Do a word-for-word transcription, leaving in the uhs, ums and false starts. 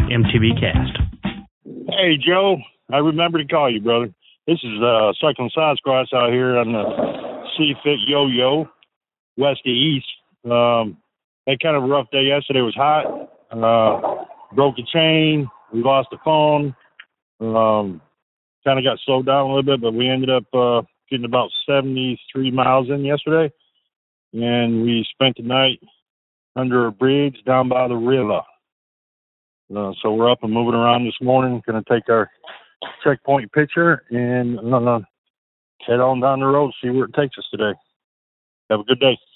M T B Cast. Hey, Joe. I remember to call you, brother. This is uh, Cycling Sasquatch out here on the C-Fit Yo-Yo, west to east. Um, had kind of a rough day yesterday. It was hot. Uh, broke a chain. We lost the phone. Um, kind of got slowed down a little bit, but we ended up uh, getting about seventy-three miles in yesterday. And we spent the night under a bridge down by the river. Uh, so we're up and moving around this morning. Going to take our checkpoint picture and uh, head on down the road, see where it takes us today. Have a good day.